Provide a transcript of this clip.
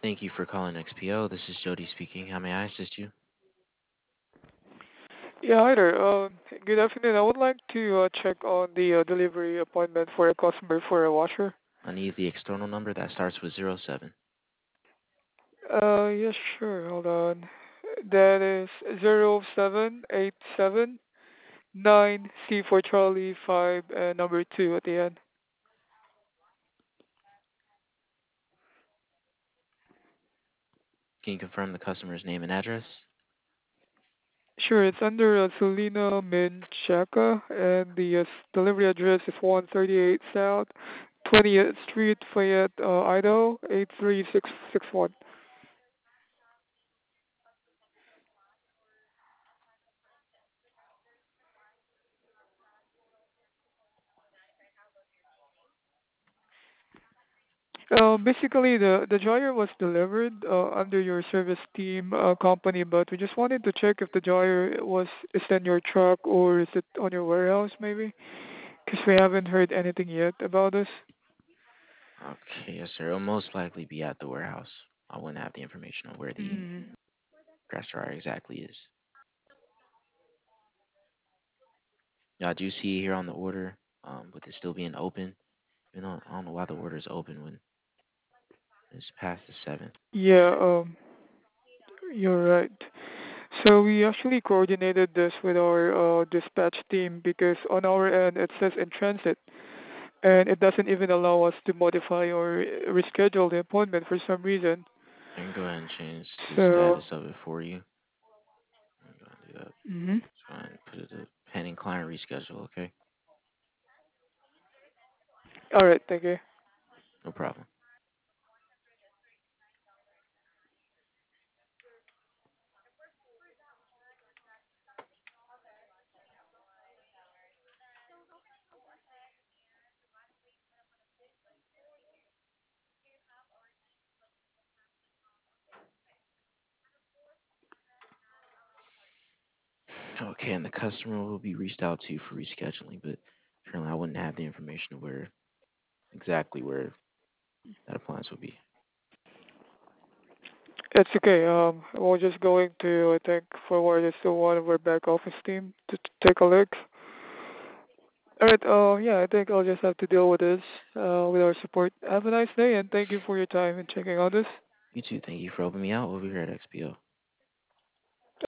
Thank you for calling XPO. This is Jody speaking. How may I assist you? Yeah, hi there. Good afternoon. I would like to check on the delivery appointment for a customer for a washer. I need the external number that starts with 07. Yes, sure. Hold on. That is 0787 C for Charlie 5 and number 2 at the end. Can you confirm the customer's name and address? Sure, it's under Selena Menchaca, and the delivery address is 138 South 20th Street, Fayette, Idaho 83661. Basically, the dryer was delivered under your service team company, but we just wanted to check if the dryer is in your truck or is it on your warehouse maybe, because we haven't heard anything yet about this. Okay, yes, sir. It'll most likely be at the warehouse. I wouldn't have the information on where the Mm. grass dryer exactly is. Yeah, I do see here on the order, with it still being open. I don't know why the order is open when it's past the 7th. Yeah, you're right. So we actually coordinated this with our dispatch team because on our end it says in transit, and it doesn't even allow us to modify or reschedule the appointment for some reason. I can go ahead and change the So. status of it for you. I'm going to do that. Mhm. Just go ahead and put it to pending client reschedule, okay? All right, thank you. No problem. Okay, and the customer will be reached out to for rescheduling, but currently I wouldn't have the information of where exactly where that appliance will be. It's okay. We're just going to, I think, forward this to one of our back office team to take a look. All right. Yeah, I think I'll just have to deal with this with our support. Have a nice day, and thank you for your time and checking on this. You too. Thank you for helping me out over here at XPO.